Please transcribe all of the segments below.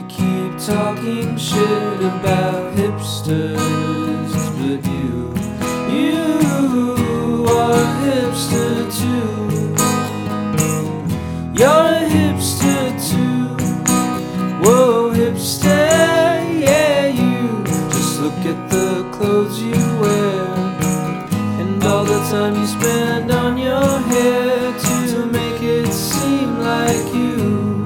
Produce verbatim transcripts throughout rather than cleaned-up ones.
keep talking shit about hipsters, but you, you are a hipster too. You're a hipster too. Whoa, hipster, yeah, you. Just look at the clothes you wear and all the time you spend on your hair to make it seem like you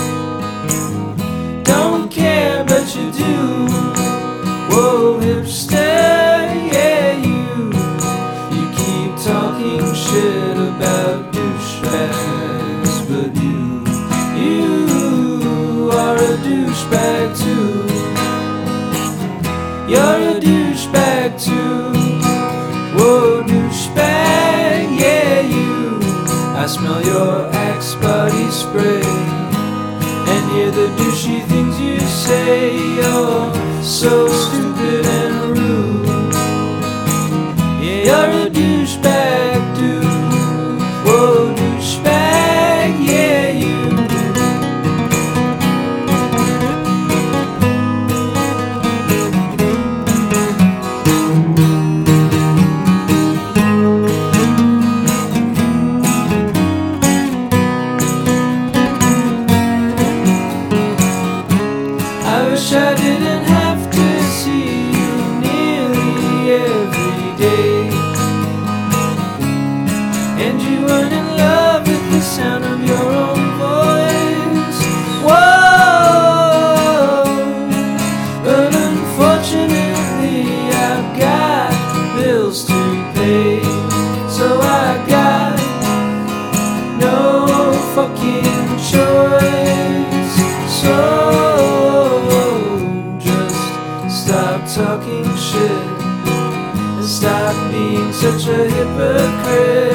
don't care, but you do. Whoa, hipster, yeah, you. You keep talking shit about douchebags, but you, you are a douchebag too. You're a douchebag too. Whoa, douchebag, yeah, you. I smell your Axe body spray and hear the douchey things you say. You're so stupid and rude. Yeah, you're a douchebag dude. Whoa, douchebag, yeah, you. I wish I didn't have to see you nearly every day, and you weren't in love with the sound of your own voice. Whoa, but unfortunately I've got bills to pay, so I got no fucking choice. So stop talking shit and stop being such a hypocrite.